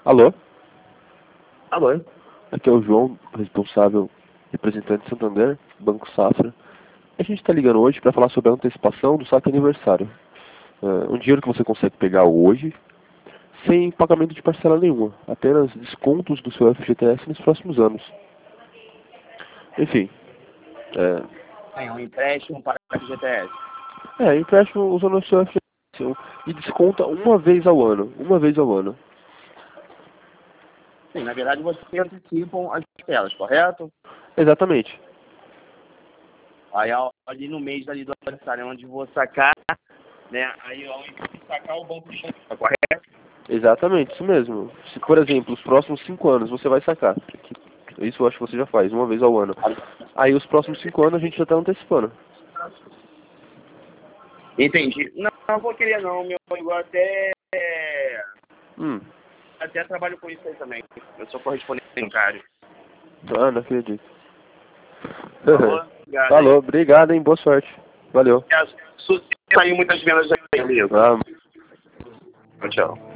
Alô? Alô? Aqui é o João, responsável, representante de Santander, Banco Safra. A gente está ligando hoje para falar sobre a antecipação do saque aniversário. Um dinheiro que você consegue pegar hoje, sem pagamento de parcela nenhuma, apenas descontos do seu FGTS nos próximos anos. Enfim, É um empréstimo para a FGTS. empréstimo usando o seu FGTS e desconta uma vez ao ano, Sim, na verdade você antecipam as telas, correto? Exatamente. Aí ali no mês ali do aniversário, onde vou sacar, né? Aí onde sacar o banco de conta, correto? Exatamente, isso mesmo. Se, por exemplo, os próximos 5 anos você vai sacar. Isso eu acho que você já faz, uma vez ao ano. Aí os próximos 5 anos a gente já está antecipando. Entendi. Não vou querer não, meu amigo, Hum. até trabalho com isso aí também. Eu sou correspondente bancário. Ah, não acredito. Falou? Obrigado, Falou, hein? obrigado, hein? Boa sorte. Valeu. Sucesso aí, muitas vendas aí, amigo. Ah, Tchau, tchau.